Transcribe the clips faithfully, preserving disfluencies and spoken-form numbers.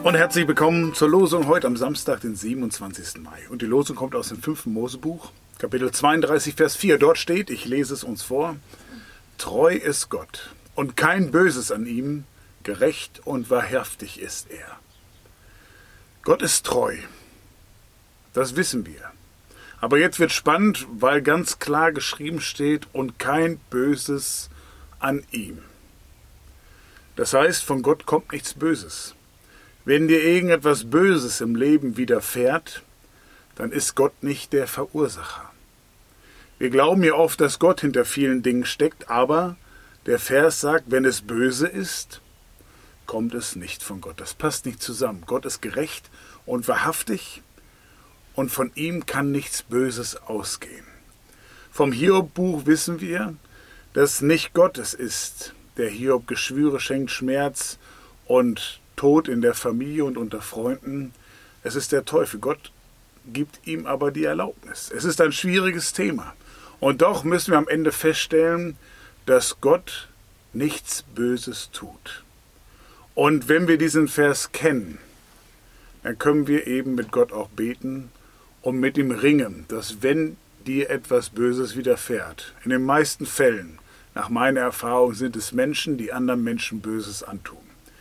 Und herzlich willkommen zur Losung heute am Samstag, den siebenundzwanzigsten Mai. Und die Losung kommt aus dem fünften Mosebuch, Kapitel zweiunddreißig, Vers vier. Dort steht, ich lese es uns vor: Treu ist Gott und kein Böses an ihm, gerecht und wahrhaftig ist er. Gott ist treu, das wissen wir. Aber jetzt wird spannend, weil ganz klar geschrieben steht, und kein Böses an ihm. Das heißt, von Gott kommt nichts Böses. Wenn dir irgendetwas Böses im Leben widerfährt, dann ist Gott nicht der Verursacher. Wir glauben ja oft, dass Gott hinter vielen Dingen steckt, aber der Vers sagt, wenn es böse ist, kommt es nicht von Gott. Das passt nicht zusammen. Gott ist gerecht und wahrhaftig und von ihm kann nichts Böses ausgehen. Vom Hiob-Buch wissen wir, dass nicht Gott es ist, der Hiob Geschwüre schenkt, Schmerz und Tod in der Familie und unter Freunden. Es ist der Teufel. Gott gibt ihm aber die Erlaubnis. Es ist ein schwieriges Thema. Und doch müssen wir am Ende feststellen, dass Gott nichts Böses tut. Und wenn wir diesen Vers kennen, dann können wir eben mit Gott auch beten und mit ihm ringen, dass wenn dir etwas Böses widerfährt, in den meisten Fällen, nach meiner Erfahrung, sind es Menschen, die anderen Menschen Böses antun.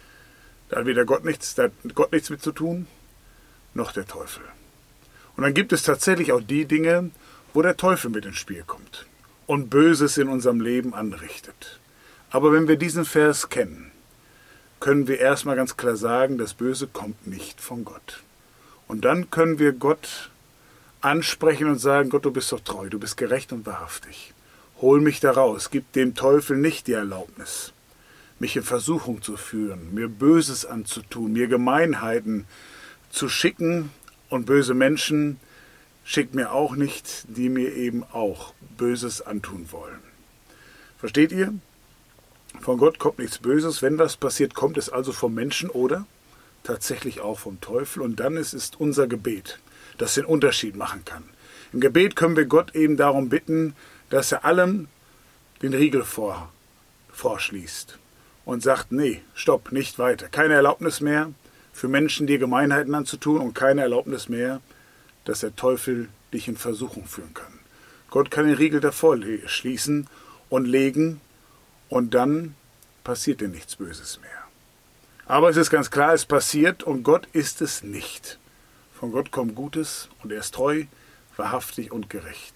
Da hat weder Gott nichts, da hat Gott nichts mit zu tun, noch der Teufel. Und dann gibt es tatsächlich auch die Dinge, wo der Teufel mit ins Spiel kommt und Böses in unserem Leben anrichtet. Aber wenn wir diesen Vers kennen, können wir erstmal ganz klar sagen, das Böse kommt nicht von Gott. Und dann können wir Gott ansprechen und sagen, Gott, du bist doch treu, du bist gerecht und wahrhaftig. Hol mich da raus, gib dem Teufel nicht die Erlaubnis, mich in Versuchung zu führen, mir Böses anzutun, mir Gemeinheiten zu schicken, und böse Menschen schickt mir auch nicht, die mir eben auch Böses antun wollen. Versteht ihr? Von Gott kommt nichts Böses. Wenn was passiert, kommt es also vom Menschen oder tatsächlich auch vom Teufel. Und dann ist es unser Gebet, das den Unterschied machen kann. Im Gebet können wir Gott eben darum bitten, dass er allem den Riegel vor, vorschließt. Und sagt, nee, stopp, nicht weiter. Keine Erlaubnis mehr für Menschen, dir Gemeinheiten anzutun, und keine Erlaubnis mehr, dass der Teufel dich in Versuchung führen kann. Gott kann den Riegel davor schließen und legen, und dann passiert dir nichts Böses mehr. Aber es ist ganz klar, es passiert, und Gott ist es nicht. Von Gott kommt Gutes, und er ist treu, wahrhaftig und gerecht.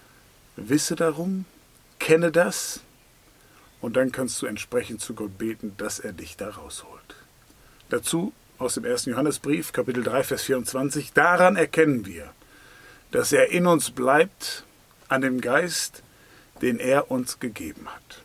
Wisse darum, kenne das, und dann kannst du entsprechend zu Gott beten, dass er dich da rausholt. Dazu aus dem ersten Johannesbrief, Kapitel drei, Vers vierundzwanzig. Daran erkennen wir, dass er in uns bleibt, an dem Geist, den er uns gegeben hat.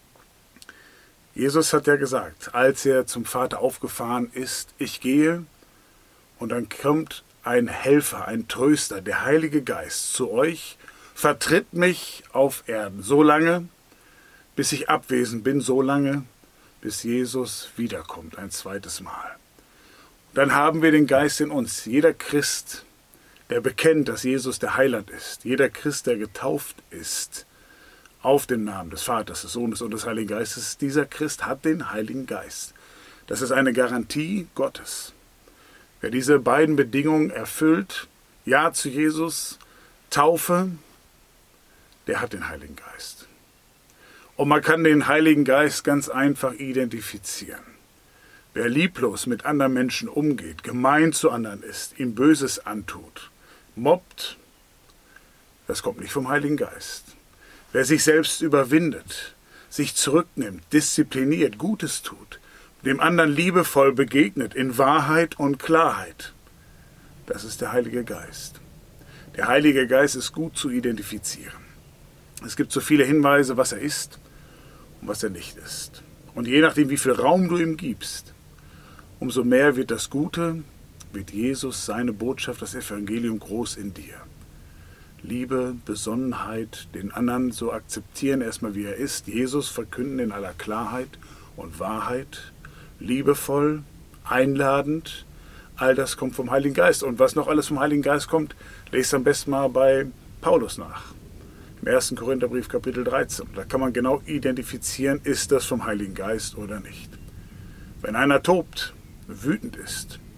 Jesus hat ja gesagt, als er zum Vater aufgefahren ist, ich gehe, und dann kommt ein Helfer, ein Tröster, der Heilige Geist zu euch, vertritt mich auf Erden, so lange, bis ich abwesend bin, so lange, bis Jesus wiederkommt, ein zweites Mal. Dann haben wir den Geist in uns. Jeder Christ, der bekennt, dass Jesus der Heiland ist, jeder Christ, der getauft ist, auf den Namen des Vaters, des Sohnes und des Heiligen Geistes, dieser Christ hat den Heiligen Geist. Das ist eine Garantie Gottes. Wer diese beiden Bedingungen erfüllt, Ja zu Jesus, Taufe, der hat den Heiligen Geist. Und man kann den Heiligen Geist ganz einfach identifizieren. Wer lieblos mit anderen Menschen umgeht, gemein zu anderen ist, ihm Böses antut, mobbt, das kommt nicht vom Heiligen Geist. Wer sich selbst überwindet, sich zurücknimmt, diszipliniert, Gutes tut, dem anderen liebevoll begegnet, in Wahrheit und Klarheit, das ist der Heilige Geist. Der Heilige Geist ist gut zu identifizieren. Es gibt so viele Hinweise, was er ist und was er nicht ist. Und je nachdem, wie viel Raum du ihm gibst, umso mehr wird das Gute, wird Jesus, seine Botschaft, das Evangelium groß in dir. Liebe, Besonnenheit, den anderen so akzeptieren, erstmal wie er ist, Jesus verkünden in aller Klarheit und Wahrheit, liebevoll, einladend, all das kommt vom Heiligen Geist. Und was noch alles vom Heiligen Geist kommt, lest am besten mal bei Paulus nach. Im ersten Korintherbrief Kapitel dreizehn. Da kann man genau identifizieren, ist das vom Heiligen Geist oder nicht. Wenn einer tobt, wütend ist,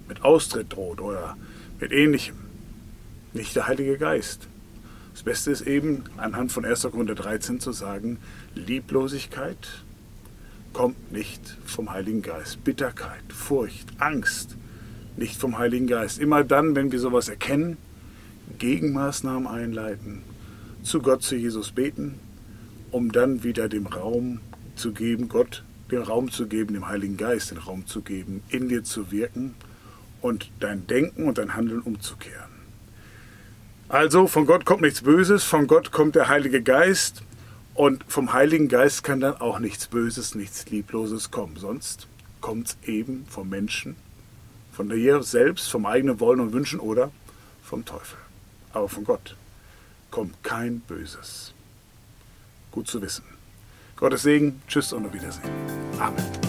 mit Austritt droht oder mit Ähnlichem. Nicht der Heilige Geist. Das Beste ist eben, anhand von erster Korinther dreizehn zu sagen, Lieblosigkeit kommt nicht vom Heiligen Geist. Bitterkeit, Furcht, Angst, nicht vom Heiligen Geist. Immer dann, wenn wir sowas erkennen, Gegenmaßnahmen einleiten, zu Gott, zu Jesus beten, um dann wieder dem Raum zu geben, Gott den Raum zu geben, dem Heiligen Geist den Raum zu geben, in dir zu wirken und dein Denken und dein Handeln umzukehren. Also von Gott kommt nichts Böses, von Gott kommt der Heilige Geist und vom Heiligen Geist kann dann auch nichts Böses, nichts Liebloses kommen. Sonst kommt es eben vom Menschen, von dir selbst, vom eigenen Wollen und Wünschen oder vom Teufel. Aber von Gott kommt kein Böses. Gut zu wissen. Gottes Segen, tschüss und auf Wiedersehen. Amen.